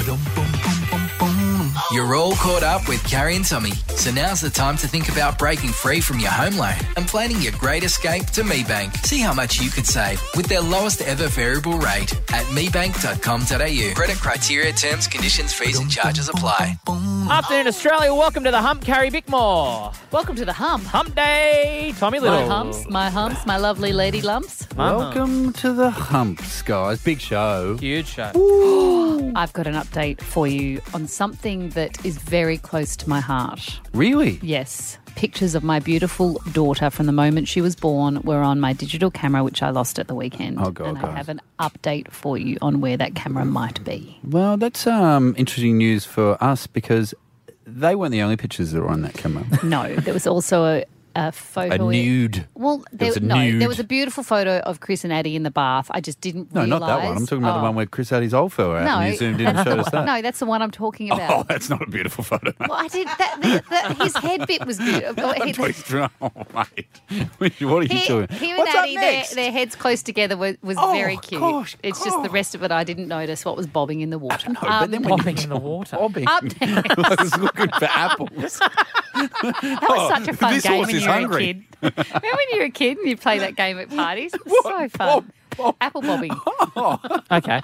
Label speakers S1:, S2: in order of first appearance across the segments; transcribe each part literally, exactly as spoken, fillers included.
S1: You're all caught up with Carrie and Tommy, so now's the time to think about breaking free from your home loan and planning your great escape to MeBank. See how much you could save with their lowest ever variable rate at mebank dot com dot a u. Credit criteria, terms, conditions, fees and charges apply.
S2: Afternoon, Australia. Welcome to the Hump, Carrie Bickmore.
S3: Welcome to the Hump.
S2: Hump Day, Tommy Little.
S3: My humps, my humps, my lovely lady lumps.
S4: Welcome to the Humps, guys. Big show.
S2: Huge show.
S3: I've got an update for you on something that is very close to my heart.
S4: Really?
S3: Yes. Pictures of my beautiful daughter from the moment she was born were on my digital camera, which I lost at the weekend.
S4: Oh, God,
S3: And I
S4: guys.
S3: have an update for you on where that camera might be.
S4: Well, that's um, interesting news for us because they weren't the only pictures that were on that camera.
S3: No, there was also a, a
S4: A
S3: photo.
S4: nude.
S3: Well, there,
S4: was a
S3: no,
S4: nude.
S3: there was a beautiful photo of Chris and Addie in the bath. I just didn't
S4: No,
S3: realise.
S4: not that one. I'm talking about
S3: Oh.
S4: the one where Chris had his old fella out
S3: No,
S4: and you zoomed in and
S3: that's
S4: showed
S3: the
S4: us
S3: one-
S4: that.
S3: No, that's the one I'm talking about.
S4: Oh, that's not a beautiful photo, mate.
S3: Well, I did that. The, the, his head bit was beautiful.
S4: Oh, mate. What are you
S3: He,
S4: doing?
S3: him
S4: What's
S3: and
S4: up
S3: Addie, their,
S4: next?
S3: their heads close together was, was
S4: Oh,
S3: very cute.
S4: gosh,
S3: it's just the
S4: gosh.
S3: rest of it I didn't notice what was bobbing in the water.
S4: No, but then when you-
S2: Bobbing in the water.
S4: Bobbing.
S3: Up
S4: I was looking for apples.
S3: That was such a fun
S4: this
S3: game
S4: horse
S3: when
S4: is
S3: you were
S4: hungry.
S3: a kid. Remember when you were a kid and you play that game at parties? It was so fun. Apple bobbing.
S2: Okay.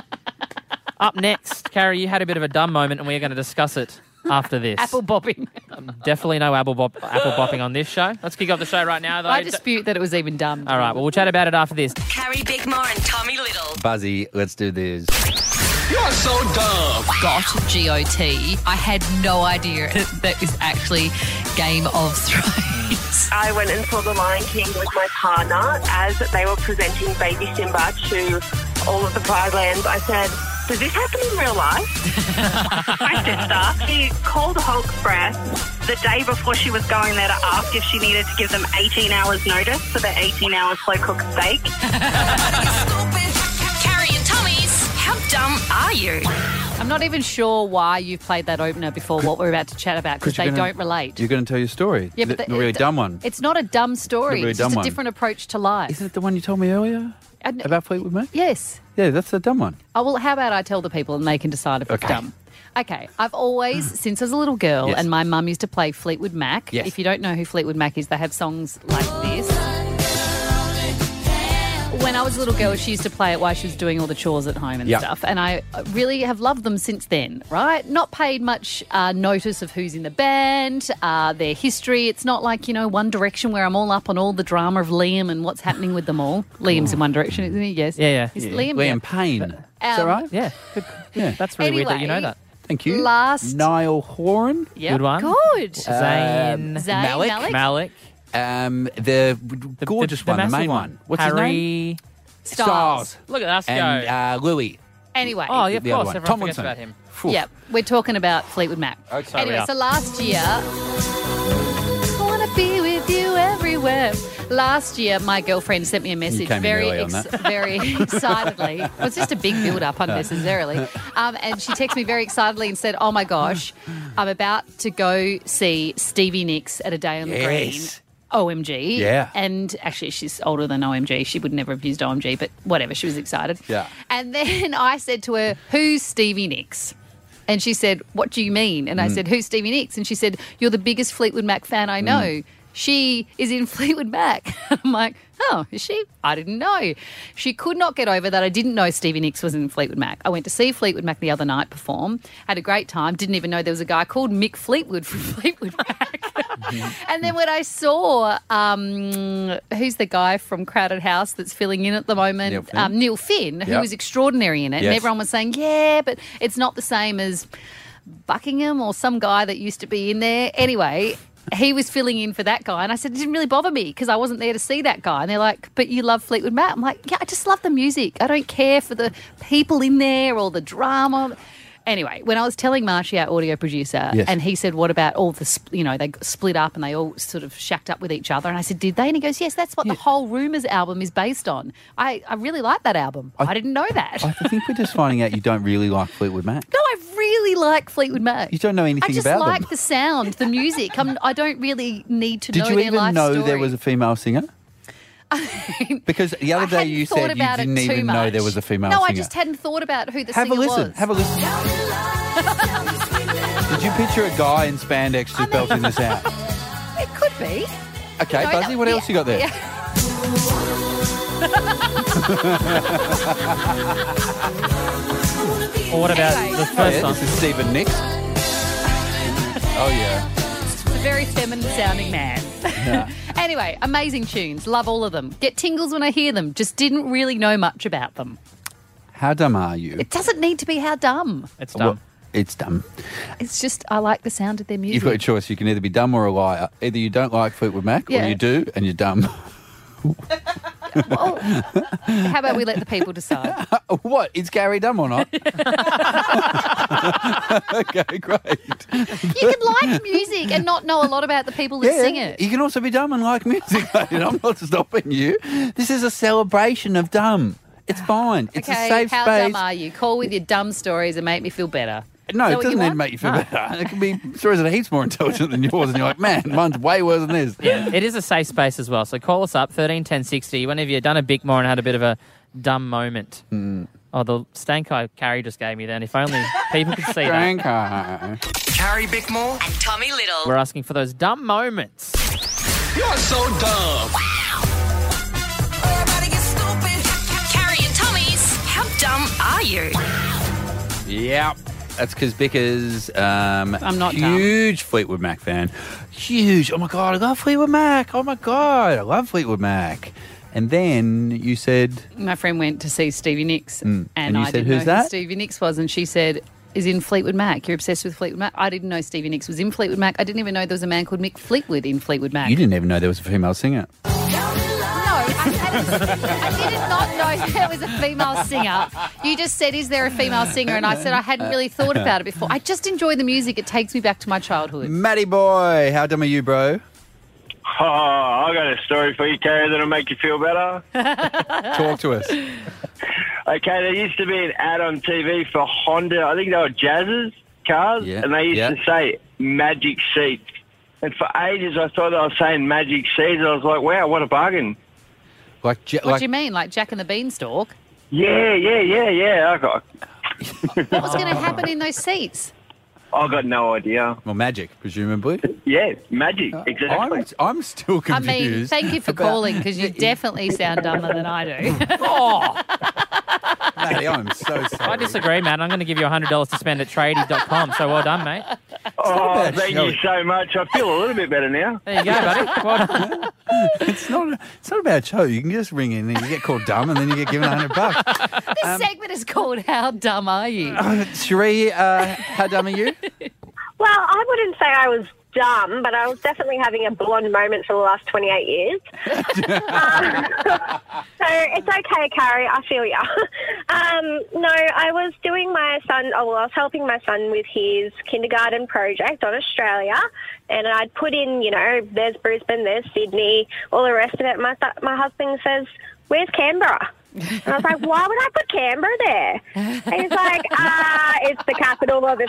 S2: Up next, Carrie, you had a bit of a dumb moment and we're going to discuss it after this.
S3: Apple bobbing.
S2: Definitely no apple, bop- apple bopping on this show. Let's kick off the show right now, though.
S3: I dispute that it was even dumb.
S2: All right, well, we'll chat about it after this.
S5: Carrie Bickmore and Tommy Little.
S4: Buzzy, let's do this.
S1: You're so dumb.
S6: got G O T. I had no idea that is actually Game of Thrones.
S7: I went and saw The Lion King with my partner as they were presenting baby Simba to all of the Pride Lands. I said, does this happen in real life? My sister, she called Hulk Express the day before she was going there to ask if she needed to give them eighteen hours notice for the eighteen hour slow cooked steak.
S5: Carrie and Tommy's How Dumb Are You?
S3: I'm not even sure why you've played that opener before what we're about to chat about because they
S4: you're gonna-
S3: don't relate.
S4: You're going to tell your story.
S3: Yeah, but
S4: the,
S3: the-
S4: a really
S3: it-
S4: dumb one.
S3: It's not a dumb story.
S4: really
S3: It's just
S4: dumb
S3: a
S4: one.
S3: different approach to life.
S4: Isn't it the one you told me earlier
S3: And-
S4: about Fleetwood Mac?
S3: Yes.
S4: Yeah, that's the dumb one.
S3: Oh, well, how about I tell the people and they can decide if it's
S4: Okay.
S3: dumb? Okay, I've always, since I was a little girl,
S4: Yes.
S3: and my mum used to play Fleetwood Mac.
S4: Yes.
S3: If you don't know who Fleetwood Mac is, they have songs like this. When I was a little girl, she used to play it while she was doing all the chores at home and
S4: Yeah.
S3: stuff. And I really have loved them since then, right? Not paid much uh, notice of who's in the band, uh, their history. It's not like, you know, One Direction where I'm all up on all the drama of Liam and what's happening with them all. Liam's in One Direction, isn't he? Yes.
S2: Yeah, yeah.
S3: Is
S2: Yeah.
S3: Liam?
S4: Liam
S3: Yeah.
S4: Payne. Is that
S3: um,
S4: right?
S2: Yeah, good.
S4: Yeah.
S2: That's really weird that you know
S3: Anyway,
S2: that.
S4: Thank you.
S3: Last-
S4: Niall Horan.
S3: Yep.
S2: Good one.
S3: Good.
S2: Zayn.
S3: Zayn
S4: Malik.
S3: Malik.
S2: Malik.
S4: Um, the,
S2: The-
S4: gorgeous
S2: the, the
S4: one, the
S2: massive
S4: main one. What's his name?
S2: Harry.
S3: Styles.
S2: Look at us
S4: And
S2: go.
S4: uh, Louis.
S3: Anyway.
S2: oh, yeah, of
S4: the other
S2: course.
S4: one.
S2: Everyone forgets
S4: Tomlinson.
S2: about him.
S4: Phew.
S3: Yeah, we're talking about Fleetwood Mac.
S4: Okay.
S2: Sorry, we
S3: Anyway,
S2: are.
S3: so last year, I want to be with you everywhere. Last year, my girlfriend sent me a message
S4: came in
S3: very,
S4: early on that.
S3: very excitedly. It was just a big build-up unnecessarily. Um, and she texted me very excitedly and said, oh, my gosh, I'm about to go see Stevie Nicks at a Day on the Green.
S4: Yes.
S3: O M G.
S4: Yeah.
S3: And actually, she's older than O M G. She would never have used O M G, but whatever. She was excited.
S4: Yeah.
S3: And then I said to her, who's Stevie Nicks? And she said, what do you mean? And I
S4: Mm.
S3: said, who's Stevie Nicks? And she said, you're the biggest Fleetwood Mac fan I know.
S4: Mm.
S3: She is in Fleetwood Mac. I'm like, oh, is she? I didn't know. She could not get over that I didn't know Stevie Nicks was in Fleetwood Mac. I went to see Fleetwood Mac the other night perform, had a great time, didn't even know there was a guy called Mick Fleetwood from Fleetwood Mac. And then when I saw, um, who's the guy from Crowded House that's filling in at the moment?
S4: Neil Finn.
S3: Um, Neil Finn, who
S4: Yep.
S3: was extraordinary in it. And
S4: Yes.
S3: everyone was saying, yeah, but it's not the same as Buckingham or some guy that used to be in there. Anyway, he was filling in for that guy. And I said, it didn't really bother me because I wasn't there to see that guy. And they're like, but you love Fleetwood Mac. I'm like, yeah, I just love the music. I don't care for the people in there or the drama. Anyway, when I was telling Marshy, our audio producer,
S4: Yes.
S3: and he said, what about all the, sp- you know, they split up and they all sort of shacked up with each other. And I said, did they? And he goes, yes, that's what the whole Rumours album is based on. I, I really like that album. I,
S4: I-
S3: didn't know that.
S4: I think we're just finding out you don't really like Fleetwood Mac.
S3: No, I really like Fleetwood Mac.
S4: You don't know anything
S3: I just
S4: about
S3: like
S4: them.
S3: the sound, the music. I'm, I don't really need to
S4: Did
S3: know
S4: you
S3: their
S4: even
S3: life
S4: know
S3: story.
S4: there was a female singer? Because the other
S3: I
S4: day
S3: hadn't
S4: you
S3: thought
S4: said you
S3: about it
S4: didn't
S3: too
S4: even know
S3: much.
S4: there was a female
S3: No,
S4: singer.
S3: I just hadn't thought about who the
S4: Have a
S3: singer
S4: listen.
S3: was.
S4: Have a listen. Did you picture a guy in spandex just belting this out?
S3: It could be.
S4: Okay,
S3: No,
S4: Buzzy,
S3: no,
S4: what
S3: yeah,
S4: else you got there?
S3: yeah.
S2: Or what about
S3: Anyway.
S2: the
S4: Oh,
S2: first
S4: yeah,
S2: song?
S4: this is Stephen Nicks. Oh, yeah.
S3: A very feminine sounding man. Anyway, amazing tunes. Love all of them. Get tingles when I hear them. Just didn't really know much about them.
S4: How dumb are you?
S3: It doesn't need to be how dumb.
S2: It's
S4: Well,
S2: dumb.
S4: it's dumb.
S3: It's just I like the sound of their music.
S4: You've got a choice. You can either be dumb or a liar. Either you don't like Fleetwood Mac
S3: Yeah.
S4: or you do and you're dumb.
S3: Well, how about we let the people decide?
S4: What? Is Gary dumb or not? Okay, great.
S3: You can like music and not know a lot about the people that sing it.
S4: You can also be dumb and like music. mate. I'm not stopping you. This is a celebration of dumb. It's fine. It's
S3: okay,
S4: a safe
S3: how
S4: space.
S3: dumb are you? Call with your dumb stories and make me feel better.
S4: No,
S3: Is that
S4: it
S3: what
S4: doesn't
S3: you
S4: need to
S3: want?
S4: make you feel better. It can be stories that are heaps more intelligent than yours, and you're like, man, mine's way worse than this.
S2: Yeah, it is a safe space as well. So call us up, thirteen ten sixty. Whenever you've done a bit more and had a bit of a dumb moment.
S4: Mm.
S2: Oh, the stank eye Carrie just gave me then. If only people could see that.
S4: Franco.
S1: Carrie Bickmore.
S5: And Tommy Little.
S2: We're asking for those dumb moments.
S1: You're so dumb.
S5: Carrie and Tommy's How Dumb Are You?
S4: Yep. That's because Bicker's um,
S3: I'm not dumb.
S4: huge Fleetwood Mac fan. Huge. Oh, my God, I love Fleetwood Mac. Oh, my God, I love Fleetwood Mac. And then you said...
S3: My friend went to see Stevie Nicks
S4: Mm.
S3: and,
S4: And you
S3: I
S4: said,
S3: didn't
S4: "Who's
S3: know
S4: that?"
S3: who Stevie Nicks was, and she said, is in Fleetwood Mac. You're obsessed with Fleetwood Mac. I didn't know Stevie Nicks was in Fleetwood Mac. I didn't even know there was a man called Mick Fleetwood in Fleetwood Mac.
S4: You didn't even know there was a female singer.
S3: No, I, hadn't- I did not know there was a female singer. You just said, is there a female singer? And I said, I hadn't really thought about it before. I just enjoy the music. It takes me back to my childhood.
S4: Matty boy, how dumb are you, bro?
S8: Oh, I got a story for you, Carrie, that'll make you feel better.
S4: Talk to us.
S8: Okay, there used to be an ad on T V for Honda. I think they were Jazz's cars,
S4: Yeah,
S8: and they used
S4: yeah.
S8: to say magic seats. And for ages, I thought they were saying magic seats. I was like, wow, what a bargain.
S4: Like, Je-
S3: What
S4: like
S3: do you mean, like Jack and the Beanstalk?
S8: Yeah, yeah, yeah, yeah. I got,
S3: What was going to happen in those seats?
S8: I got no idea.
S4: well, magic, presumably.
S8: Yeah, magic, exactly.
S4: I'm, I'm still
S3: I
S4: confused.
S3: mean, thank you for
S4: about-
S3: calling because you definitely sound dumber than I do.
S4: Matty, I'm so sorry.
S2: I disagree, man. I'm going to give you one hundred dollars to spend at tradies dot com. So well done, mate.
S8: oh,
S4: bad
S8: thank
S4: show.
S8: you so much. I feel a little bit better now.
S2: There you go, buddy. Well done.
S4: It's not. It's not a bad show. You can just ring in and you get called dumb, and then you get given a hundred bucks.
S3: This segment is called How Dumb Are You?
S4: Uh, Cherie, uh, how dumb are you?
S7: Well, I wouldn't say I was dumb, but I was definitely having a blonde moment for the last twenty-eight years. um, so it's okay, Carrie, I feel ya. Um, no, I was doing my son, oh, well, I was helping my son with his kindergarten project on Australia, and I'd put in, you know, there's Brisbane, there's Sydney, all the rest of it. My, my husband says, where's Canberra? And I was like, why would I put Canberra there? And he's like, ah, it's the capital of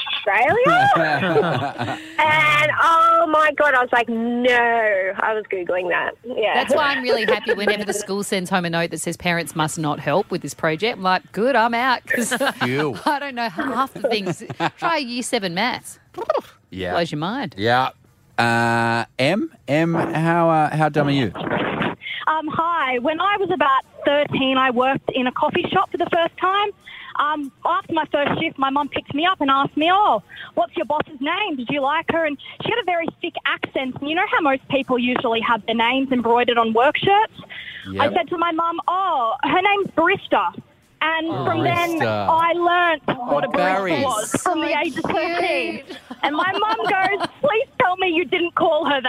S7: Australia. And, oh, my God, I was like, no. I was Googling that. Yeah.
S3: That's why I'm really happy whenever the school sends home a note that says parents must not help with this project. I'm like, good, I'm out because
S4: Phew.
S3: I don't know half the things. Try year seven maths.
S4: Yeah.
S3: Blows your mind.
S4: Yeah. Uh, M, M, how uh, how dumb are you?
S9: Um, hi. When I was about thirteen, I worked in a coffee shop for the first time. Um, after my first shift, my mum picked me up and asked me, oh, what's your boss's name? Did you like her? And she had a very thick accent. And you know how most people usually have their names embroidered on work shirts?
S4: Yep.
S9: I said to my mum, oh, her name's Barista. And from then,
S4: Barista.
S9: I learnt what a
S4: Barry.
S9: barista was from the
S3: So
S9: age of thirteen.
S3: cute.
S9: And my mum goes, please tell me you didn't call her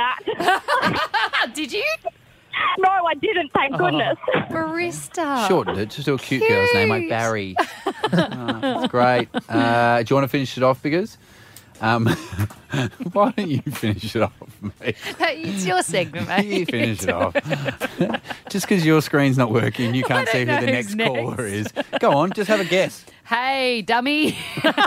S9: that.
S3: Did you?
S9: No, I didn't, thank goodness.
S3: Barista.
S4: Shortened it. Just do a cute, girl's name like
S3: Cute.
S4: Barry. Oh, that's great. Uh, do you want to finish it off, Biggers? Um, why don't you finish it off, mate?
S3: It's your segment, mate.
S4: You finish it off. Just because your screen's not working, you can't
S3: I
S4: see who
S3: don't
S4: the
S3: know
S4: next,
S3: who's next.
S4: caller is. Go on, just have a guess.
S3: Hey, dummy.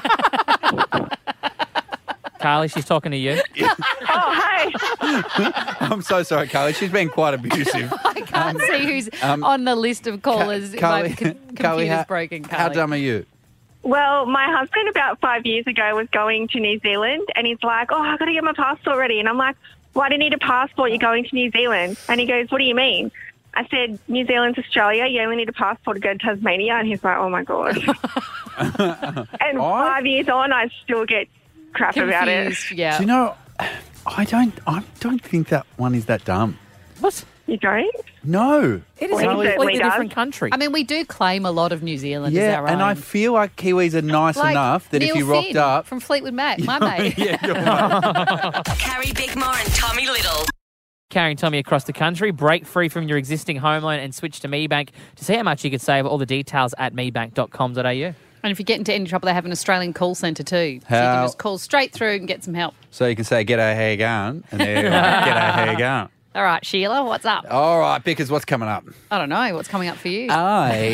S2: Carly, she's talking to you.
S7: Oh, hey.
S4: I'm so sorry, Carly. She's been quite abusive.
S3: I can't see who's
S4: um,
S3: on the list of callers.
S4: Carly,
S3: My co-
S4: Carly,
S3: computer's
S4: how,
S3: broken,
S4: how
S3: Carly.
S4: dumb are you?
S7: Well, my husband about five years ago was going to New Zealand and he's like, oh, I've got to get my passport ready. And I'm like, why do you need a passport? You're going to New Zealand. And he goes, what do you mean? I said, New Zealand's Australia. You only need a passport to go to Tasmania. And he's like, oh, my God. And five years on, I still get crap about it.
S3: Confused, yeah.
S4: Do you know, I don't I don't think that one is that dumb.
S2: What?
S7: You don't?
S4: No.
S2: It is
S7: Well,
S2: a
S7: he
S2: completely
S7: certainly does.
S2: different country.
S3: I mean, we do claim a lot of New Zealand as
S4: Yeah,
S3: our
S4: and
S3: own.
S4: I feel like Kiwis are nice
S3: Like
S4: enough that
S3: Neil
S4: if you rocked
S3: Finn
S4: up...
S3: from Fleetwood Mac, my mate.
S4: yeah, you're right.
S5: Carrie Bickmore and Tommy Little.
S2: Carrying Tommy across the country. Break free from your existing home loan and switch to MeBank to see how much you could save. All the details at mebank dot com dot a u.
S3: And if you get into any trouble, they have an Australian call centre too. So you
S4: How-
S3: can just call straight through and get some help.
S4: So you can say, g'day, how you going? And they're like, g'day, how you going?
S3: All right, Sheila, what's up?
S4: All right, Bickers, what's coming up?
S3: I don't know. What's coming up for you?
S4: I...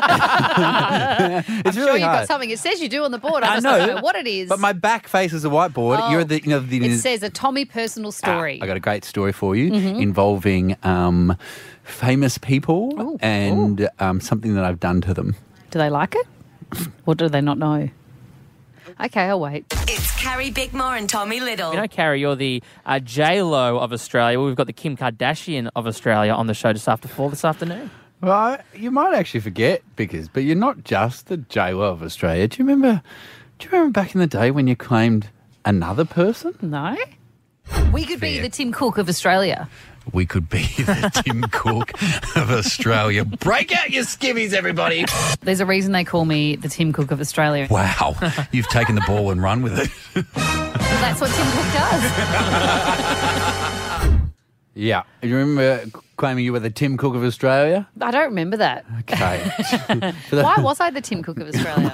S4: it's
S3: I'm sure
S4: really
S3: you've
S4: hard.
S3: got something. It says you do on the board. I
S4: I
S3: just
S4: know,
S3: don't know what it is.
S4: But my back faces a whiteboard.
S3: Oh,
S4: You're the, you know, the...
S3: It says a Tommy personal story.
S4: Ah, I got a great story for you
S3: Mhm.
S4: involving um, famous people
S3: Ooh.
S4: and um, something that I've done to them.
S3: Do they like it? Or do they not know? Okay, I'll wait.
S5: It's Carrie Bickmore and Tommy Little.
S2: You know, Carrie, you're the uh, J-Lo of Australia. Well, we've got the Kim Kardashian of Australia on the show just after four this afternoon.
S4: Well, I- you might actually forget, because, but you're not just the J-Lo of Australia. Do you remember? Do you remember back in the day when you claimed another person?
S3: No. We could be
S4: Fair.
S3: the Tim Cook of Australia.
S4: We could be the Tim Cook of Australia. Break out your skivvies, everybody!
S3: There's a reason they call me the Tim Cook of Australia.
S4: Wow, you've taken the ball and run with it.
S3: Well, that's what Tim Cook does.
S4: Yeah, you remember claiming you were the Tim Cook of Australia?
S3: I don't remember that.
S4: Okay.
S3: Why was I the Tim Cook of Australia?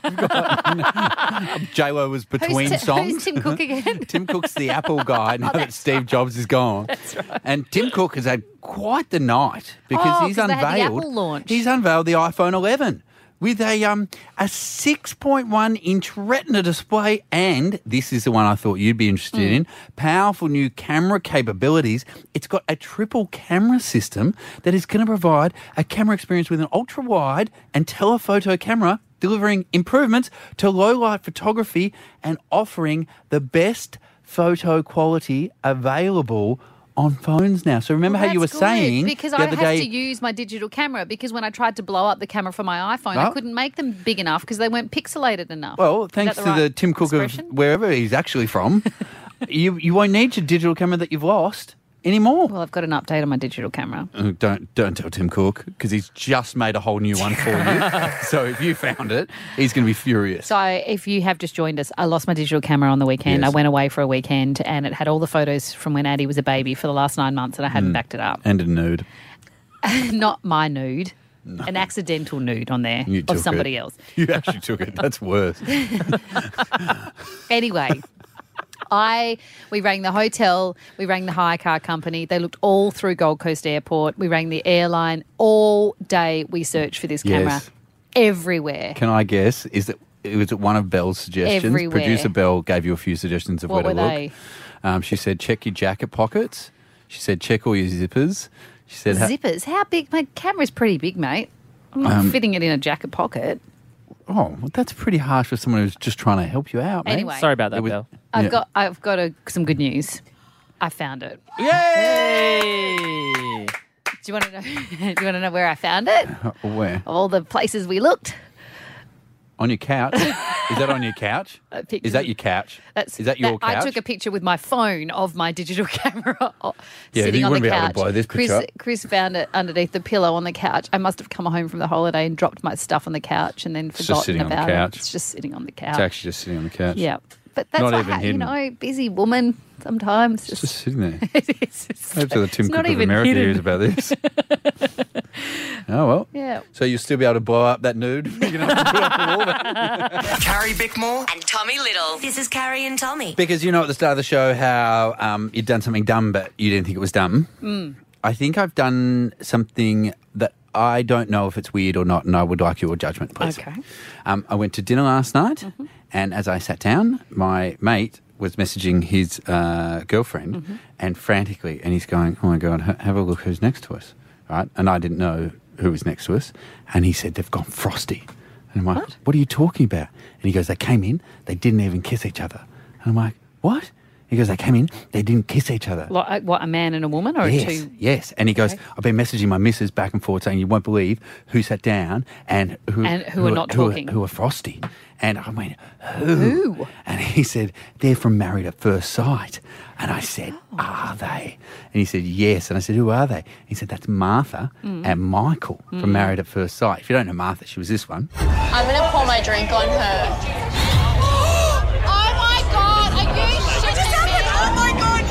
S4: J-Lo was between
S3: who's, Ti-
S4: songs.
S3: who's Tim Cook again?
S4: Tim Cook's the Apple guy now that Steve Jobs is gone. That's right. And Tim Cook has had quite the night because
S3: Oh,
S4: he's
S3: 'cause they had the
S4: unveiled.
S3: Apple launch.
S4: He's unveiled the iPhone eleven with a um a six point one inch Retina display, and this is the one I thought you'd be interested
S3: Mm.
S4: in. Powerful new camera capabilities. It's got a triple camera system that is going to provide a camera experience with an ultra wide and telephoto camera, delivering improvements to low light photography and offering the best photo quality available on phones now. So remember
S3: Well,
S4: how you were
S3: that's good,
S4: saying
S3: because
S4: the
S3: I
S4: other
S3: have
S4: day,
S3: to use my digital camera, because when I tried to blow up the camera for my iPhone, I
S4: Oh.
S3: couldn't make them big enough because they weren't pixelated enough.
S4: well,
S3: Is
S4: thanks
S3: that
S4: to
S3: the
S4: the
S3: right
S4: Tim Cook
S3: expression?
S4: of wherever he's actually from, you you won't need your digital camera that you've lost anymore.
S3: Well, I've got an update on my digital camera.
S4: Uh, Don't don't tell Tim Cook, because he's just made a whole new one for you. So if you found it, he's going to be furious.
S3: So if you have just joined us, I lost my digital camera on the weekend.
S4: Yes.
S3: I went away for a weekend and it had all the photos from when Addie was a baby for the last nine months and I hadn't
S4: Mm.
S3: backed it up.
S4: And a nude.
S3: Not my nude. An accidental nude on there
S4: You
S3: of
S4: took
S3: somebody
S4: it.
S3: else.
S4: You actually took it. That's worse.
S3: Anyway, I we rang the hotel, we rang the hire car company. They looked all through Gold Coast Airport. We rang the airline. All day we searched for this camera.
S4: Yes.
S3: Everywhere.
S4: Can I guess? Is that it was one of Belle's suggestions?
S3: Everywhere.
S4: Producer Belle gave you a few suggestions of
S3: What
S4: where to
S3: were
S4: look.
S3: they?
S4: Um, she said, check your jacket pockets. She said, check all your zippers. She said, ha-
S3: Zippers. How big? My camera's pretty big, mate. I'm not
S4: Um,
S3: fitting it in a jacket pocket.
S4: oh, well, that's pretty harsh for someone who's just trying to help you out, mate.
S3: Anyway.
S2: Sorry about that,
S4: It was-
S2: Belle.
S3: I've
S4: Yeah.
S3: got I've got a, some good news. I found it.
S2: Yay!
S3: Do you want to know? Do you want to know where I found it?
S4: Where?
S3: Of all the places we looked.
S4: On your couch? Is that on your couch?
S3: Uh, pictures
S4: Is that
S3: of-
S4: your couch?
S3: That's
S4: Is that your
S3: that-
S4: couch?
S3: I took a picture with my phone of my digital camera o-
S4: Yeah,
S3: sitting
S4: you
S3: on the
S4: wouldn't be able to
S3: couch.
S4: blow this
S3: Chris,
S4: picture up.
S3: Chris found it underneath the pillow on the couch. I must have come home from the holiday and dropped my stuff on the couch and then
S4: just
S3: forgotten
S4: sitting on the
S3: about
S4: couch.
S3: it. It's just sitting on the couch.
S4: It's actually just sitting on the couch.
S3: Yeah, but that's
S4: Not
S3: what
S4: even
S3: ha- you
S4: hidden.
S3: know, busy woman sometimes.
S4: It's just sitting there.
S3: it is. It's,
S4: Hopefully the Tim
S3: it's
S4: Cook
S3: not
S4: of
S3: even
S4: America
S3: hidden.
S4: hears about this. Oh, well.
S3: Yeah.
S4: So you'll still be able to blow up that nude? You're going to have to put up the wall there.
S5: Carrie Bickmore and Tommy Little. This is Carrie and Tommy.
S4: Because you know at the start of the show how um, you'd done something dumb, but you didn't think it was dumb.
S3: Mm.
S4: I think I've done something that I don't know if it's weird or not, and I would like your judgment, please.
S3: Okay.
S4: Um, I went to dinner last night,
S3: Mm-hmm.
S4: and as I sat down, my mate was messaging his uh, girlfriend,
S3: Mm-hmm.
S4: and frantically, and he's going, "Oh my God, ha- have a look who's next to us," right? And I didn't know who was next to us, and he said they've gone frosty. And I'm like, what? what are you talking about? And he goes, they came in, they didn't even kiss each other. And I'm like, what? He goes, they came in, they didn't kiss each other.
S3: Like, what, a man and a woman or
S4: yes,
S3: two?
S4: Yes. And he goes,
S3: Okay.
S4: I've been messaging my missus back and forth saying you won't believe who sat down and who,
S3: And who are not
S4: who
S3: talking.
S4: Who are frosty. And I went, who?
S3: Who?
S4: And he said, they're from Married at First Sight. And I said,
S3: Oh.
S4: are they? And he said, yes. And I said, who are they? He said, that's Martha
S3: Mm.
S4: and Michael from Married at First Sight. If you don't know Martha, she was this one.
S10: I'm going to pour my drink on her. Oh my God, are you shitting me? Oh my God,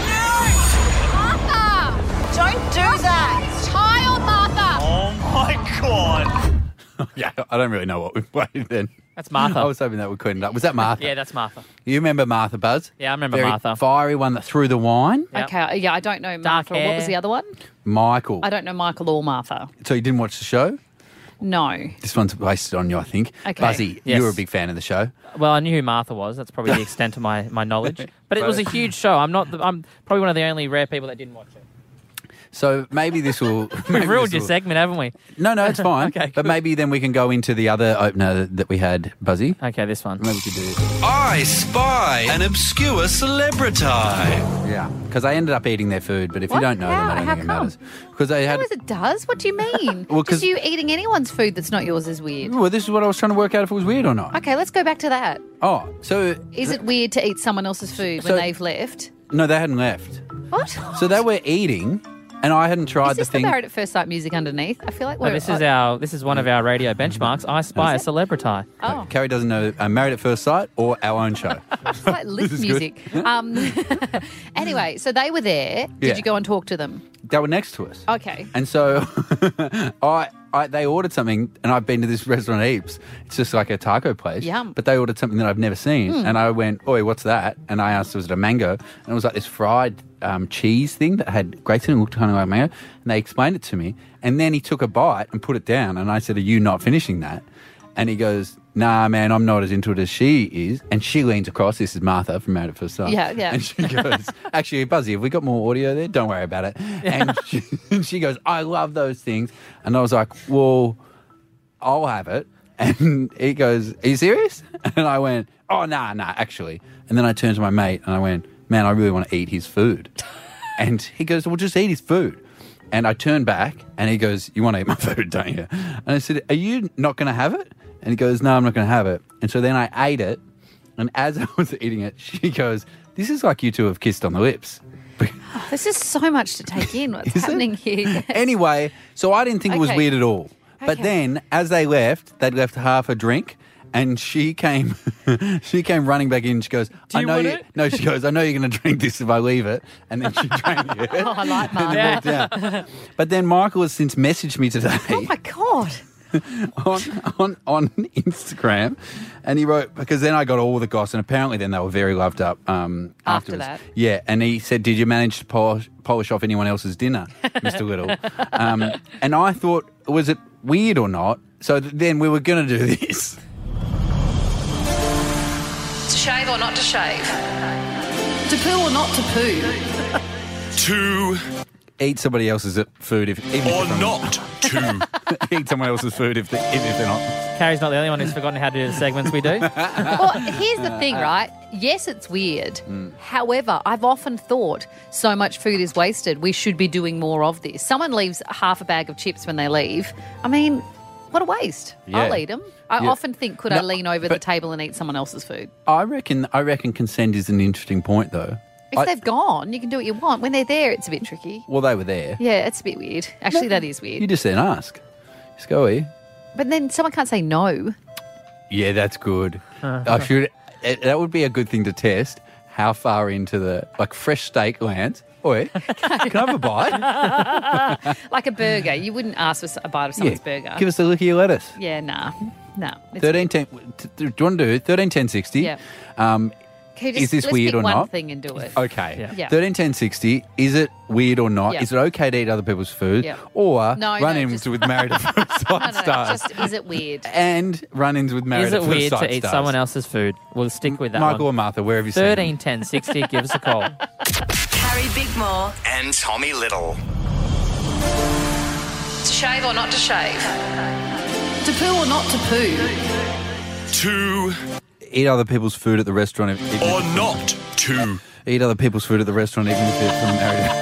S10: no! Martha, don't do that. Child, Martha.
S11: Oh my God.
S4: Yeah, I don't really know what we played then.
S2: That's Martha.
S4: I was hoping that would clean it up. Was that Martha?
S2: Yeah, that's Martha.
S4: You remember Martha, Buzz?
S2: Yeah, I remember
S4: Very
S2: Martha.
S4: Fiery one that threw the wine.
S2: Yep.
S3: Okay, yeah, I don't know
S2: Dark
S3: Martha. What was
S2: hair.
S3: the other one?
S4: Michael.
S3: I don't know Michael or Martha.
S4: So you didn't watch the show?
S3: No.
S4: This one's wasted on you, I think.
S3: Okay.
S4: Buzzy,
S2: Yes.
S4: you were a big fan of the show.
S2: Well, I knew who Martha was. That's probably the extent of my, my knowledge. But it was a huge show. I'm not. The, I'm probably one of the only rare people that didn't watch it.
S4: So maybe this will...
S2: We've
S4: maybe
S2: ruined
S4: this
S2: your
S4: will-
S2: segment, haven't we?
S4: No, no, it's fine.
S2: Okay,
S4: But
S2: good.
S4: maybe then we can go into the other opener that we had, Buzzy.
S2: Okay, this one.
S4: Maybe we could do this.
S11: I spy an obscure celebrity.
S4: Yeah, because they ended up eating their food, but if you
S3: What?
S4: don't know them,
S3: How?
S4: I don't
S3: How
S4: think it
S3: come?
S4: matters. Because they had...
S3: Yes, it does. What do you mean?
S4: Well, 'cause-
S3: Just you eating anyone's food that's not yours is weird.
S4: Well, this is what I was trying to work out if it was weird or not.
S3: Okay, let's go back to that.
S4: Oh, so...
S3: Is it weird to eat someone else's food
S4: So-
S3: when they've left?
S4: No, they hadn't left.
S3: What?
S4: So they were eating, and I hadn't tried
S3: Is this
S4: the
S3: the
S4: thing...
S3: Married at First Sight music underneath? I feel like we're...
S2: No, this is our. This is one of our radio benchmarks. I spy a celebrity.
S3: Oh,
S4: Carrie doesn't know uh, Married at First Sight or our own show.
S3: it's like lift
S4: is good.
S3: music. Um, anyway, so they were there. Did
S4: Yeah.
S3: you go and talk to them?
S4: They were next to us.
S3: Okay.
S4: And so I, I, they ordered something, and I've been to this restaurant heaps. It's just like a taco place.
S3: Yum.
S4: But they ordered something that I've never seen.
S3: Mm.
S4: And I went, oi, what's that? And I asked, was it a mango? And it was like this fried um, cheese thing that had grapes in it and looked kind of like mango. And they explained it to me. And then he took a bite and put it down. And I said, are you not finishing that? And he goes, nah, man, I'm not as into it as she is. And she leans across. This is Martha from Married at First Sight.
S3: Yeah, yeah.
S4: And she goes, actually, Buzzy, have we got more audio there? Don't worry about it. And she, and she goes, I love those things. And I was like, well, I'll have it. And he goes, are you serious? And I went, oh, nah, nah, actually. And then I turned to my mate and I went, man, I really want to eat his food. And he goes, well, just eat his food. And I turned back and he goes, you want to eat my food, don't you? And I said, are you not going to have it? And he goes, no, I'm not going to have it. And so then I ate it. And as I was eating it, she goes, this is like you two have kissed on the lips.
S3: This is so much to take in. What's
S4: Is it?
S3: happening here?
S4: Anyway, so I didn't think it was
S3: Okay.
S4: weird at all. But
S3: Okay.
S4: then as they left, they'd left half a drink. And she came, she came running back in. She goes, "I
S2: you
S4: know
S2: want
S4: you."
S2: it?
S4: No, she goes, "I know you're going to drink this if I leave it." And then she drank it.
S3: Oh, I like
S4: and
S3: Mark.
S4: then walked out. But then Michael has since messaged me today
S3: Oh my God.
S4: on, on on Instagram, and he wrote, because then I got all the goss, and apparently then they were very loved up um,
S3: After
S4: afterwards.
S3: that.
S4: Yeah, and he said, "Did you manage to polish, polish off anyone else's dinner, Mister Little?" um, and I thought, was it weird or not? So th- then we were going to do this.
S6: To shave or not to shave?
S3: To poo or not to poo?
S11: To
S4: Eat somebody else's food if even
S11: or
S4: if they're
S11: not to.
S4: eat someone else's food if, they, even if they're not.
S2: Carrie's not the only one who's forgotten how to do the segments we do.
S3: Well, here's the thing, right? Yes, it's weird. However, I've often thought so much food is wasted. We should be doing more of this. Someone leaves half a bag of chips when they leave. I mean, what a waste. I'll
S4: Yeah.
S3: eat them. I
S4: Yeah.
S3: often think, could I
S4: No,
S3: lean over the
S4: but-
S3: table and eat someone else's food?
S4: I reckon. I reckon consent is an interesting point, though.
S3: If
S4: I-
S3: they've gone, you can do what you want. When they're there, it's a bit tricky.
S4: well, they were there.
S3: Yeah, it's a bit weird. Actually, that is weird.
S4: You just then ask. Just go here.
S3: But then someone can't say no.
S4: Yeah, that's good. I should. It, that would be a good thing to test. How far into the like fresh steak lands? Oi, can I have a bite?
S3: Like a burger. You wouldn't ask for a bite of someone's burger.
S4: Give us a look of your lettuce.
S3: Yeah, nah. Nah. It's
S4: Thirteen ten. t- Do you want to do thirteen ten sixty?
S3: Yeah.
S4: Um,
S3: Can you just,
S4: is this
S3: let's
S4: weird
S3: pick
S4: or
S3: one
S4: not?
S3: thing and do it.
S4: Okay.
S2: Yeah.
S3: Yeah.
S4: Thirteen ten sixty. Is it weird or not?
S3: Yeah.
S4: Is it okay to eat other people's food?
S3: Yeah.
S4: Or
S3: No, no,
S4: run-ins
S3: just-
S4: with Married at First
S3: No,
S4: Sight
S3: no, no.
S4: stars?
S3: Just, is it weird?
S4: And run-ins with Married
S2: Is
S4: at
S2: it
S4: First
S2: weird
S4: Sight
S2: to eat
S4: stars.
S2: someone else's food? We'll stick with that
S4: Michael
S2: one.
S4: or Martha, where have you seen
S2: Thirteen
S4: them?
S2: ten sixty. Give us a call.
S5: Carrie Bigmore.
S11: And Tommy Little.
S6: To shave or not to shave?
S3: To poo or not to poo?
S11: to
S4: Eat other people's food at the restaurant. If, if,
S11: or not to
S4: Eat other people's food at the restaurant, even if they're from married.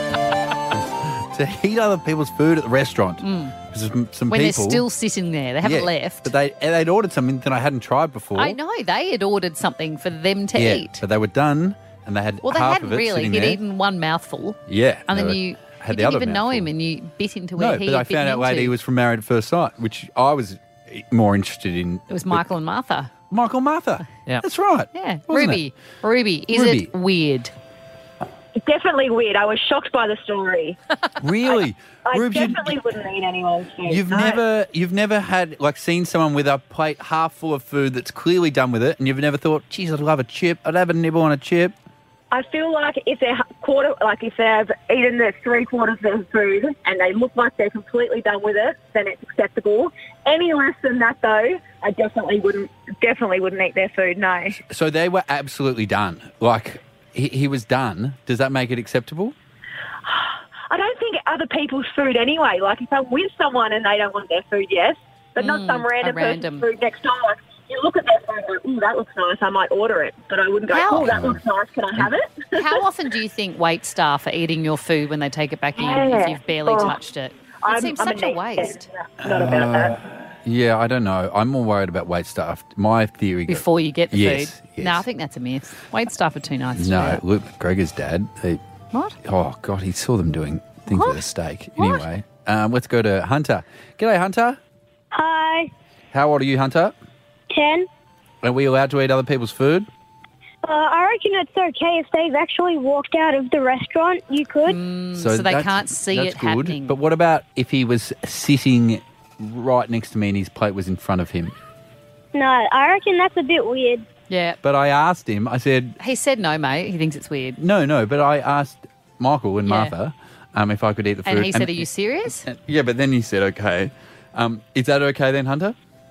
S4: To eat other people's food at the restaurant.
S3: Mm.
S4: Some, some
S3: When
S4: people,
S3: they're still sitting there, they haven't
S4: yeah,
S3: left.
S4: But they they'd ordered something that I hadn't tried before.
S3: I know, they had ordered something for them to
S4: yeah,
S3: eat.
S4: but they were done, and they had
S3: Well, they
S4: half
S3: hadn't
S4: of it
S3: really.
S4: sitting
S3: You'd
S4: there.
S3: eaten one mouthful.
S4: Yeah,
S3: And
S4: they
S3: then
S4: were-
S3: you,
S4: had
S3: you
S4: the
S3: didn't
S4: other
S3: even know
S4: mouthful.
S3: him and you bit into where
S4: No,
S3: he
S4: but I
S3: had bitten
S4: found out later
S3: into.
S4: he was from Married at First Sight, which I was more interested in.
S3: It was Michael and Martha.
S4: Michael and Martha.
S2: Yeah.
S4: That's right.
S3: Yeah.
S4: Wasn't
S3: Ruby. Ruby, is
S4: Ruby.
S3: it weird?
S9: Definitely weird. I was shocked by the story.
S4: Really?
S9: I
S4: Rubes, you-
S9: definitely wouldn't eat anyone's food.
S4: You've
S9: no.
S4: never, you've never had like seen someone with a plate half full of food that's clearly done with it, and you've never thought, "Geez, I'd love a chip. I'd have a nibble on a chip."
S9: I feel like if they're quarter, like if they've eaten the three quarters of their food and they look like they're completely done with it, then it's acceptable. Any less than that, though, I definitely wouldn't, definitely wouldn't eat their food. No.
S4: So they were absolutely done. Like he, he was done. Does that make it acceptable?
S9: I don't think other people's food anyway. Like if I'm with someone and they don't want their food, yes, but not
S3: Mm,
S9: some
S3: a
S9: random,
S3: random.
S9: person's food next door. Like, you look at their food and go, ooh, that looks nice, I might order it. But I wouldn't go,
S3: How-
S9: oh, that looks nice, can I have it?
S3: How often do you think wait staff are eating your food when they take it back in if
S9: Yeah.
S3: you've barely
S9: Oh.
S3: touched it? It
S9: I'm-
S3: seems
S9: I'm a
S3: such a
S9: neat
S3: waste.
S9: kid. Not about that.
S4: Yeah, I don't know. I'm more worried about wait staff. My theory goes-
S3: Before you get the
S4: yes,
S3: food.
S4: Yes.
S3: No, I think that's a myth. Wait staff are too nice to
S4: No,
S3: do
S4: Luke McGregor's dad. He,
S3: What?
S4: Oh God, he saw them doing things
S3: What?
S4: with a steak.
S3: What?
S4: Anyway, um, let's go to Hunter. G'day, Hunter.
S12: Hi,
S4: How old are you, Hunter?
S12: ten.
S4: Are we allowed to eat other people's food?
S12: Uh, I reckon it's okay if they've actually walked out of the restaurant. You could.
S3: Mm, so, they
S4: that's-
S3: can't see
S4: that's
S3: it
S4: good.
S3: happening.
S4: But what about if he was sitting right next to me and his plate was in front of him?
S12: No, I reckon that's a bit weird.
S3: Yeah.
S4: But I asked him, I said,
S3: He said no, mate. He thinks it's weird.
S4: no, no, but I asked Michael and
S3: Yeah.
S4: Martha um, if I could eat the food.
S3: And he said, are you serious?
S4: and- Yeah, but then he said, okay. Um, is that okay then, Hunter?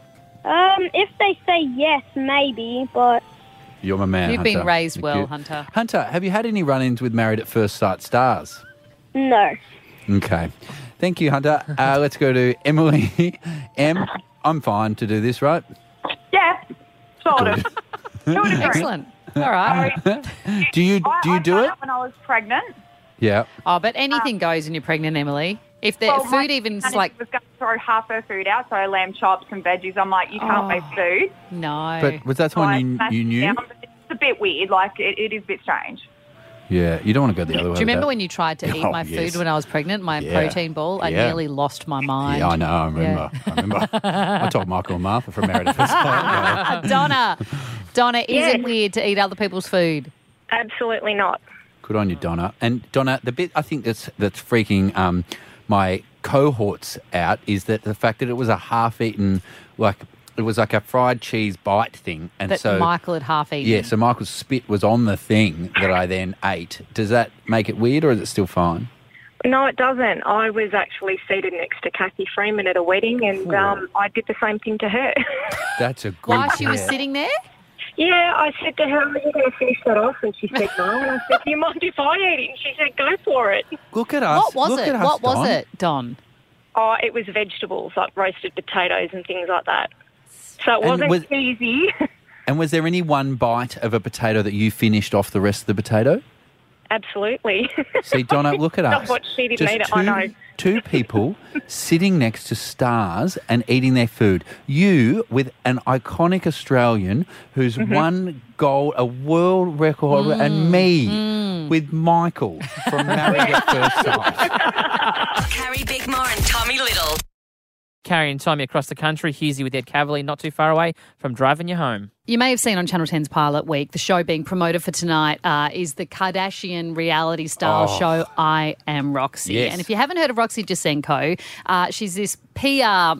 S12: Um, if they say yes, maybe, but
S4: You're my man,
S3: You've been
S4: Hunter.
S3: raised
S4: Thank
S3: well,
S4: you.
S3: Hunter.
S4: Hunter, have you had any run-ins with Married at First Sight stars?
S12: no.
S4: Okay. Thank you, Hunter. Uh, let's go to Emily. Em, I'm fine to do this, right?
S13: Yeah, sort of.
S3: Excellent. All right.
S4: do you do you do it?
S13: When I was pregnant.
S4: Yeah.
S3: Oh, but anything goes when you're pregnant, Emily. If the
S13: Well, my
S3: food even
S13: nanny
S3: like
S13: was going to throw half her food out, so lamb chops and veggies. I'm like, you can't
S3: Oh.
S13: waste food.
S3: no.
S4: But was that
S13: So I
S4: someone you,
S13: smashed
S4: you
S13: it
S4: knew?
S13: down, but It's a bit weird. Like it, it is a bit strange.
S4: Yeah. You don't want to go the other way.
S3: Do you
S4: with
S3: remember
S4: that.
S3: when you tried to eat
S4: Oh,
S3: my
S4: yes.
S3: food when I was pregnant, my
S4: Yeah.
S3: protein ball? I
S4: Yeah.
S3: nearly lost my mind.
S4: Yeah, I know. I remember. I remember. I told Michael and Martha from Married at First Sight.
S3: Donna, Donna, is
S9: Yes.
S3: it weird to eat other people's food?
S9: Absolutely not.
S4: Good on you, Donna. And Donna, the bit I think that's that's freaking um, my cohorts out is that the fact that it was a half-eaten, like it was like a fried cheese bite thing, and
S3: That
S4: so
S3: Michael had half eaten.
S4: yeah, so Michael's spit was on the thing that I then ate. Does that make it weird, or is it still fine?
S9: No, it doesn't. I was actually seated next to Kathy Freeman at a wedding, and um, I did the same thing to her.
S4: That's a good.
S3: While she was
S4: yeah.
S3: sitting there?
S9: Yeah, I said to her, are you going to finish that off? And she said no. And I said, do you mind if I eat it? And she said, go for it.
S4: Look at us.
S3: What was
S4: Look
S3: it?
S4: at us,
S3: What was
S4: Don.
S3: it, Don?
S9: Oh, it was vegetables, like roasted potatoes and things like that. So it
S4: And
S9: wasn't
S4: was-
S9: easy.
S4: And was there any one bite of a potato that you finished off the rest of the potato?
S9: Absolutely.
S4: See, Donna, look at
S9: Not
S4: us.
S9: what she didn't
S4: Just
S9: eat it,
S4: two,
S9: I know.
S4: two people sitting next to stars and eating their food. You with an iconic Australian who's
S9: Mm-hmm.
S4: won gold, a world record,
S3: Mm,
S4: and me with Michael from Married at First Sight.
S5: Carrie Bickmore and Tommy Little.
S2: Carrying Tommy across the country, Husey with Ed Cavalier, not too far away from driving you home.
S3: You may have seen on Channel ten's Pilot Week, the show being promoted for tonight uh, is the Kardashian reality style
S4: Oh.
S3: show I Am Roxy.
S4: Yes.
S3: And if you haven't heard of Roxy Jasenko, uh, she's this P R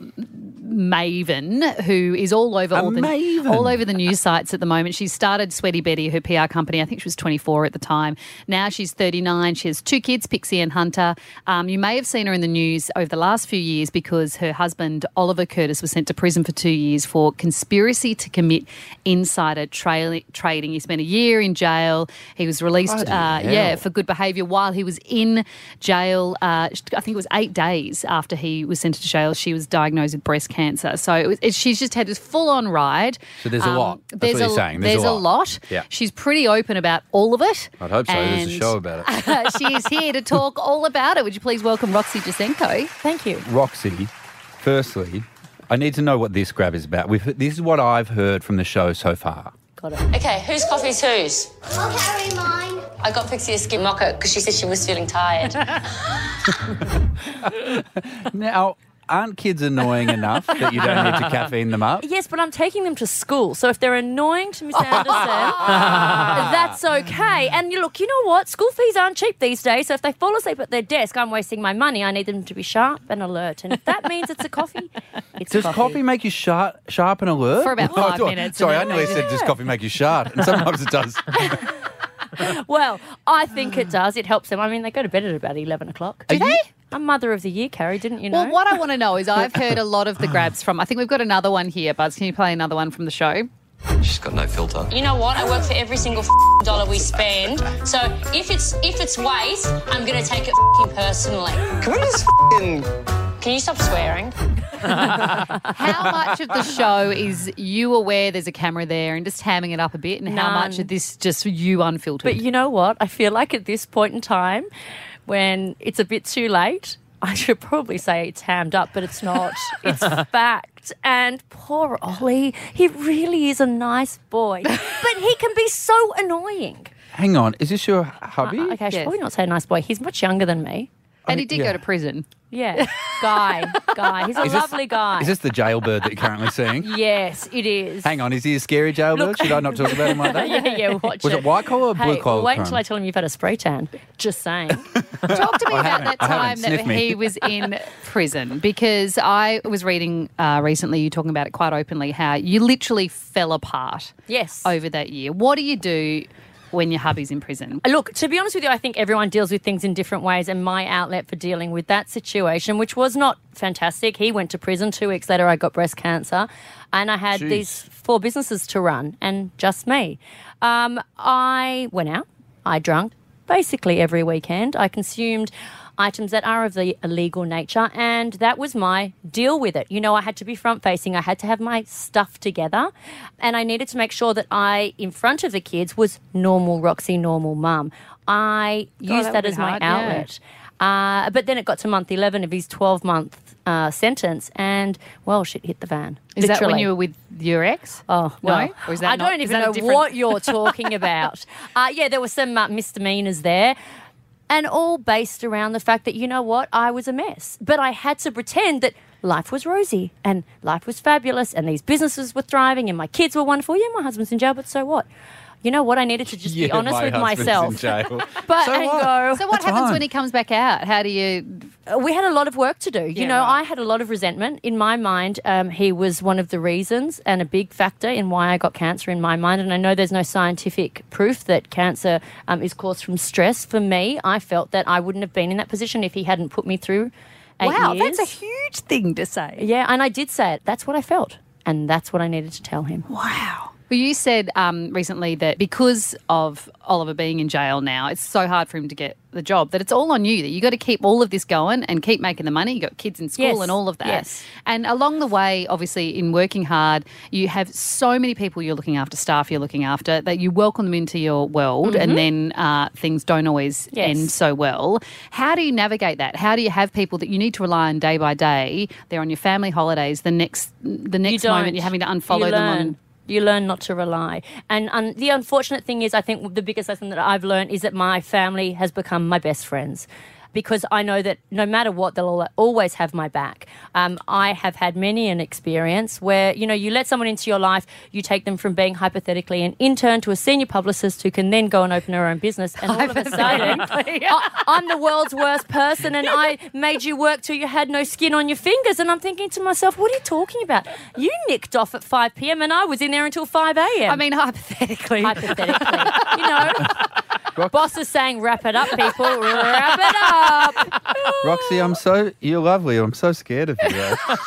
S3: maven who is all over
S4: A
S3: all the
S4: maven.
S3: all over the news sites at the moment. She started Sweaty Betty, her P R company. I think she was twenty-four at the time. Now she's thirty-nine. She has two kids, Pixie and Hunter. Um, you may have seen her in the news over the last few years because her husband Oliver Curtis was sent to prison for two years for conspiracy to commit insider tra- trading. He spent a year in jail. He was released,
S4: Bloody
S3: uh,
S4: hell.
S3: yeah, for good behaviour while he was in jail. Uh, I think it was eight days after he was sent to jail. She was diagnosed with breast cancer. cancer. So it was, it, she's just had this full-on ride.
S4: So there's a lot. That's
S3: there's
S4: what you're
S3: a,
S4: saying. There's
S3: There's
S4: a
S3: a lot.
S4: Yeah.
S3: She's pretty open about all of it.
S4: I'd hope so. There's a
S3: And
S4: show about it.
S3: She's here to talk all about it. Would you please welcome Roxy Jasenko?
S2: Thank you.
S4: Roxy, firstly, I need to know what this grab is about. We've, this is what I've heard from the show so far.
S2: Got it.
S14: Okay, whose coffee's whose?
S12: I'll carry mine.
S14: I got Pixie a skim mocha because she said she was feeling tired.
S4: Now, aren't kids annoying enough that you don't need to caffeine them up?
S15: Yes, but I'm taking them to school. So if they're annoying to Miss Anderson, that's okay. And you look, you know what? School fees aren't cheap these days. So if they fall asleep at their desk, I'm wasting my money. I need them to be sharp and alert. And if that means it's a coffee, it's
S4: Does
S15: coffee.
S4: coffee make you sharp, sharp and alert?
S3: For about five
S4: Oh,
S3: minutes,
S4: Sorry, I
S3: and
S4: nearly
S3: then-
S4: said, does coffee make you sharp? And sometimes it does.
S15: Well, I think it does. It helps them. I mean, they go to bed at about eleven o'clock.
S3: Do they?
S15: I'm Mother of the Year, Carrie, didn't you know?
S3: Well, what I want to know is I've heard a lot of the grabs from, I think we've got another one here, Buzz. Can you play another one from the show?
S16: She's got no filter.
S14: You know what? I work for every single f- dollar we spend. So if it's if it's waste, I'm going to take it f- personally.
S16: Can we just f***ing...
S14: Can you stop swearing?
S3: How much of the show is you aware there's a camera there and just hamming it up a bit, and how
S15: None.
S3: much of this just you unfiltered?
S15: But you know what? I feel like at this point in time, when it's a bit too late, I should probably say it's hammed up, but it's not. It's fact. And poor Ollie, he really is a nice boy, but he can be so annoying.
S4: Hang on, is this your hubby?
S15: Uh, okay, I should
S3: Yes.
S15: probably not say nice boy. He's much younger than me.
S3: and he did
S4: yeah.
S3: go to prison.
S15: Yeah, guy, guy. He's a
S4: Is this-
S15: lovely guy.
S4: Is this the jailbird that you're currently seeing?
S15: Yes, it is.
S4: Hang on, is he a scary jailbird?
S15: Look-
S4: Should I not talk about him like that?
S15: yeah, yeah, watch
S4: Was it white collar or blue
S15: hey,
S4: collar
S15: Wait
S4: crime?
S15: until I tell him you've had a spray tan. Just saying.
S3: Talk to me
S4: I
S3: about
S4: haven't.
S3: that
S4: I haven't.
S3: time that
S4: Sniff me.
S3: he was in prison, because I was reading uh, recently, you talking about it quite openly, how you literally fell apart
S15: Yes.
S3: over that year. What do you do when your hubby's in prison?
S15: Look, to be honest with you, I think everyone deals with things in different ways, and my outlet for dealing with that situation, which was not fantastic, he went to prison. Two weeks later, I got breast cancer, and I had
S4: Jeez.
S15: these four businesses to run, and just me. Um, I went out, I drank basically every weekend. I consumed items that are of the illegal nature, and that was my deal with it. You know, I had to be front-facing. I had to have my stuff together, and I needed to make sure that I, in front of the kids, was normal Roxy, normal mum. I used
S3: that
S15: that,
S3: would've
S15: as
S3: been
S15: my
S3: hard, yeah.
S15: outlet. Uh, but then it got to month eleven of his twelve-month uh, sentence, and, well, shit hit the van.
S3: Is that when
S15: literally.
S3: you were with your ex?
S15: Oh,
S3: No?
S15: well,
S3: Or is that
S15: I
S3: not-
S15: don't
S3: is
S15: even
S3: that a
S15: know
S3: different-
S15: what you're talking about. uh, yeah, there were some uh, misdemeanors there, and all based around the fact that, you know what, I was a mess. But I had to pretend that life was rosy and life was fabulous and these businesses were thriving and my kids were wonderful. Yeah, my husband's in jail, but so what? You know what? I needed to just
S4: Yeah,
S15: be honest
S4: my
S15: with
S4: husband's
S15: myself.
S4: in jail.
S15: But
S4: So
S15: and
S4: what?
S15: go.
S3: So what
S4: That's
S3: happens
S4: fine.
S3: when he comes back out? How do you...
S15: Uh, We had a lot of work to do. You
S3: Yeah,
S15: know,
S3: right.
S15: I had a lot of resentment. In my mind, um, he was one of the reasons and a big factor in why I got cancer in my mind. And I know there's no scientific proof that cancer um, is caused from stress. For me, I felt that I wouldn't have been in that position if he hadn't put me through eight
S3: Wow,
S15: years.
S3: that's a huge thing to say.
S15: Yeah, and I did say it. That's what I felt. And that's what I needed to tell him.
S3: Wow. Well, you said um, recently that because of Oliver being in jail now, it's so hard for him to get the job, that it's all on you, that you got to keep all of this going and keep making the money. You got kids in school
S15: Yes,
S3: and all of that.
S15: yes.
S3: And along the way, obviously, in working hard, you have so many people you're looking after, staff you're looking after, that you welcome them into your world, and then uh, things don't always
S15: Yes.
S3: end so well. How do you navigate that? How do you have people that you need to rely on day by day? They're on your family holidays. The next, the next
S15: You
S3: moment,
S15: don't.
S3: you're having to
S15: You
S3: unfollow them
S15: learn.
S3: on.
S15: You learn not to rely. And um, the unfortunate thing is, I think the biggest lesson that I've learned is that my family has become my best friends, because I know that no matter what, they'll al- always have my back. Um, I have had many an experience where, you know, you let someone into your life, you take them from being hypothetically an intern to a senior publicist who can then go and open her own business, and all of a sudden, I, I'm the world's worst person, and I made you work till you had no skin on your fingers. And I'm thinking to myself, what are you talking about? You nicked off at five p.m. and I was in there until five a.m.
S3: I mean, hypothetically.
S15: hypothetically, you know. Boss is saying, wrap it up, people. Wrap it up.
S4: Roxy, I'm so you're lovely. I'm so scared of you. Though.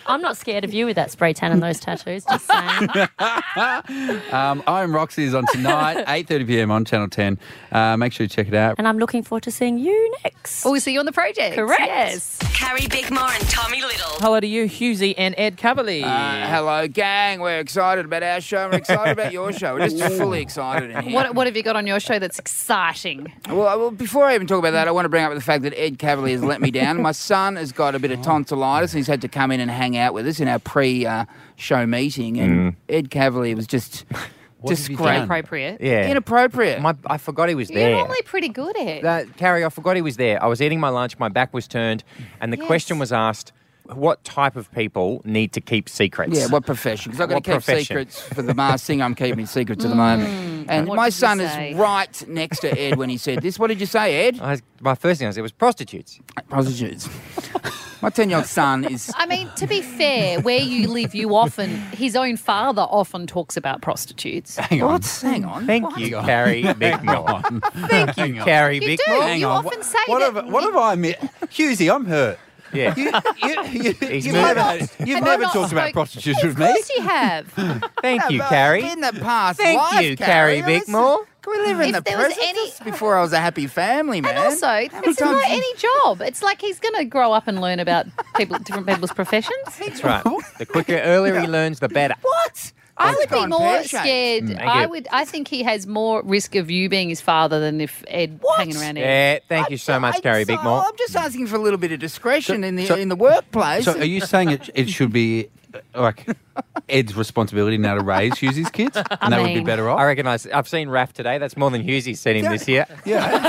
S15: I'm not scared of you with that spray tan and those tattoos. Just saying.
S4: um, I'm Roxy is on tonight, eight thirty p.m. on Channel ten. Uh, make sure you check it out.
S15: And I'm looking forward to seeing you next.
S3: Oh, we'll see you on the project.
S15: Correct.
S3: Yes.
S5: Carrie Bickmore and Tommy Little.
S2: Hello to you, Husey and Ed Cavalier.
S17: Uh, hello, gang. We're excited about our show. We're excited about your show. We're just fully excited in here.
S3: What, what have you got on your show that's exciting?
S17: Well, well, before I even talk about that, I want to bring up the fact that Ed Cavalier has let me down. My son has got a bit of tonsillitis and he's had to come in and hang out with us in our pre-show meeting. And
S18: Mm.
S17: Ed Cavalier was just disgraceful.
S3: Inappropriate.
S18: Yeah.
S17: Inappropriate.
S18: My, I forgot he was
S3: You're
S18: there.
S3: normally pretty good, Ed.
S18: Uh, Carrie, I forgot he was there. I was eating my lunch, my back was turned, and the
S3: Yes.
S18: question was asked, what type of people need to keep secrets?
S17: Yeah, what profession? Because I've got
S18: What
S17: to keep
S18: profession?
S17: secrets for the Masked Singer. I'm keeping secrets at the moment. And
S3: What
S17: my
S3: did you
S17: son
S3: say?
S17: is right next to Ed when he said this. What did you say, Ed?
S18: I, my first thing I said was prostitutes.
S17: Prostitutes. My ten-year-old son is...
S3: I mean, to be fair, where you live, you often, his own father often talks about prostitutes.
S4: Hang on.
S17: What? Hang on.
S18: Thank
S17: What?
S18: you, Carrie Bickmore. Thank you, Carrie
S3: You do.
S18: Bickmore.
S4: Hang
S3: You
S4: on.
S3: often
S4: what,
S3: say
S4: what
S3: that.
S4: Have, what have I missed? Husey, I'm hurt.
S18: Yeah.
S4: You, you, you,
S18: He's
S4: you've
S18: moved.
S4: never, you've
S3: Have I
S4: never
S3: not
S4: talked about
S3: spoke-
S4: prostitutes with
S3: Of
S4: me.
S3: course you have.
S18: Thank you,
S17: but
S18: Carrie.
S17: In the past
S18: Thank
S17: life,
S18: you, Carrie
S17: Let's-
S18: Bickmore.
S17: Can we live in
S3: If
S17: the
S3: there was
S17: present?
S3: any-
S17: This is before I was a happy family, man.
S3: And also, it's
S17: times-
S3: not any job. It's like he's going to grow up and learn about people, different people's professions.
S18: That's right. The quicker, earlier he learns, the better.
S17: What?
S3: I would be
S17: gone
S3: more
S17: pear-shaped.
S3: scared.
S18: Mm, thank
S3: I
S18: you.
S3: would. I think he has more risk of you being his father than if Ed hanging around Ed.
S18: Yeah, thank you so much,
S17: I'm
S18: Carrie
S17: so-
S18: Bickmore.
S17: I'm just asking for a little bit of discretion
S4: So-
S17: in the
S4: so-
S17: in the workplace.
S4: So are you saying it, it should be uh, like Ed's responsibility now to raise Husey's kids? And
S3: I
S4: they would be
S3: mean-
S4: better off?
S18: I reckon I, have seen Raph today. That's more than Husey's seen him this year.
S4: Yeah.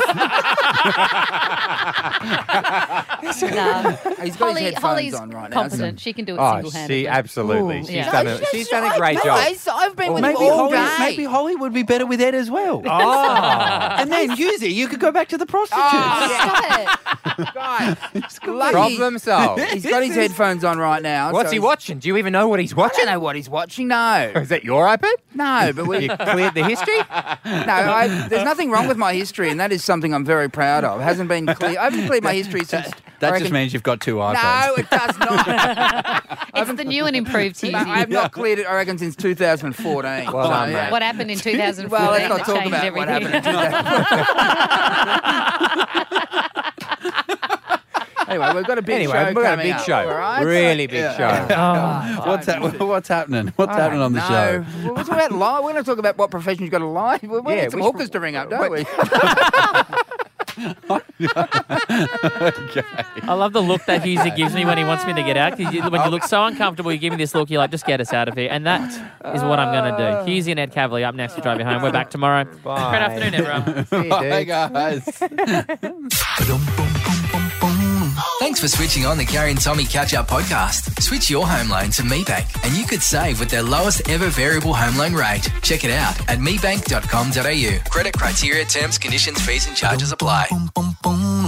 S3: No.
S17: He's got
S3: Holly,
S17: his headphones
S3: Holly's
S17: on right now.
S3: competent. She can do it
S18: Oh,
S3: single-handedly.
S18: she absolutely.
S3: Ooh,
S18: she's
S3: yeah.
S18: done
S17: No,
S18: a,
S17: she's-
S18: she's done a great
S17: no,
S18: job.
S17: I- I've been with
S4: maybe
S17: him all
S4: Holly,
S17: day.
S4: maybe Holly would be better with Ed as well.
S18: Oh.
S4: And then Husey, you could go back to the prostitutes.
S17: Oh,
S3: Stop it.
S17: Guys, lucky-
S18: Problem solved.
S17: He's got his headphones on right now.
S18: What's
S17: so
S18: he
S17: he's-
S18: watching? Do you even know what he's
S17: I
S18: watching?
S17: don't know what he's watching. No,
S18: Is that your iPad?
S17: no, but we.
S18: You cleared the history?
S17: No, I, there's nothing wrong with my history, and that is something I'm very proud of. It hasn't been clear. I haven't cleared my history since.
S4: That
S17: I
S4: just
S17: reckon-
S4: means you've got two iPads.
S17: No, it does not.
S3: It's the new and improved
S17: No, I have
S3: Husey.
S17: not cleared it, I reckon, since two thousand fourteen.
S18: Well done,
S17: So,
S18: mate.
S3: What happened in two thousand fourteen
S17: Well, let's not
S3: that
S17: talk
S3: changed
S17: about
S3: everything?
S17: what happened in two thousand fourteen. Anyway, we've got a big
S18: Anyway,
S17: show
S18: we've got a
S17: coming
S18: big
S17: up,
S18: show.
S17: all right?
S18: Really big
S17: Yeah.
S18: show.
S17: Oh,
S4: What's, that, what's happening? What's
S17: I
S4: happening
S17: don't
S4: on the
S17: know.
S4: show?
S17: Well, we're talking about live. We're going to talk about what profession you've got to lie. We we
S18: Yeah,
S17: need some
S18: which-
S17: hookers to ring up, don't we?
S4: Okay.
S2: I love the look that Husey gives me when he wants me to get out. 'Cause you, when you look so uncomfortable, you give me this look, you're like, just get us out of here. And that is what I'm going to do. Husey and Ed Cavalier up next to drive you home. We're back tomorrow.
S18: Bye.
S2: Great afternoon, everyone.
S18: See you,
S4: Bye,
S18: dude.
S4: guys.
S1: Thanks for switching on the Carrie and Tommy Catch Up podcast. Switch your home loan to MeBank and you could save with their lowest ever variable home loan rate. Check it out at mebank dot com dot a u. Credit criteria, terms, conditions, fees and charges apply.